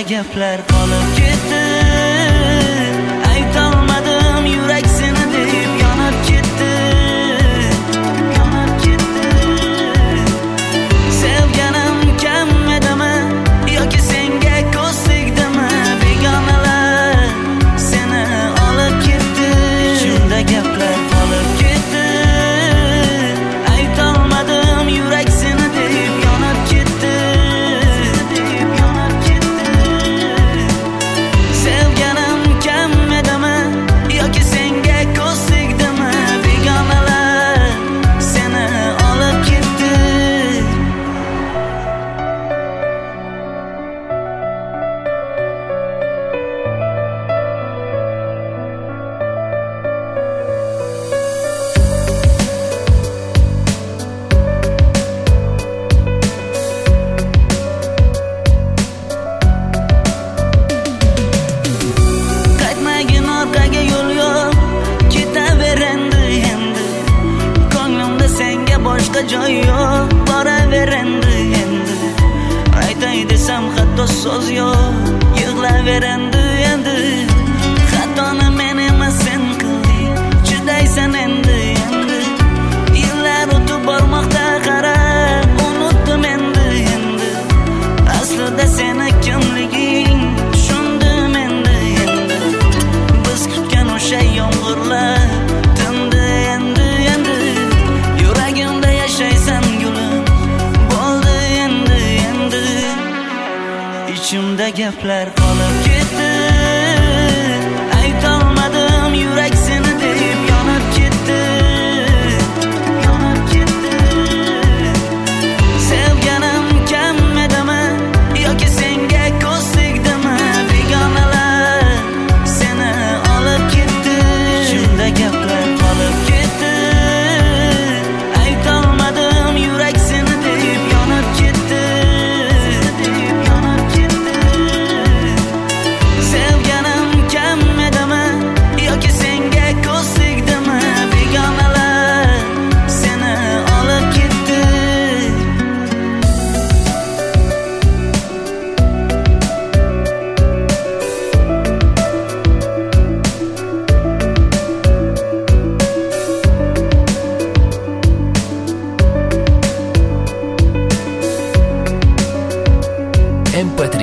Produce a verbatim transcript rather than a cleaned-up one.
gaplar qolib ketdi. Aytolmadim yurak seni deb yonib ketdi. Yonib ketdi. Sevganim kam edimi yoki senga ko'z tegdimi? Begonalar seni olib ketdi. Ichimda gaplar qolib ketdi. Aytolmadim yurak seni deb yonib ketdi. Sevganim kam edimi yoki senga ko'z tegdimi? Begonalar seni olib ketdi. Qaytmagin orqaga yo'l yo'q, ketaver endi endi. Ko'nglimda senga boshqa joy yo'q, boraver endi endi. Aytay desam hatto so'z yo'q, yig'laver endi endi. Xatoni men emas sen qilding, chidaysan endi endi. Yillar o'tib bormoqda qara, unutdim endi endi. Aslida seni kimliging tushundim endi endi. Biz kutgan o'sha yomg'irlar tindi endi endi. Yuragimda yashaysan gulim, bo'ldi endi endi. Ichimda gaplar qolib ketdi. Aytolmadim yurak seni deb yonib ketdi. Yonib ketdi. Sevganim kam edimi yoki senga ko'z tegdimi? Begonalar seni olib ketdi. Ichimda gaplar qolib ketdi. Aytolmadim yurak seni deb yonib ketdi. Yonib ketdi. Sevganim kam edimi yoki senga ko'z tegdimi? Begonalar seni olib ketdi. эм пэ три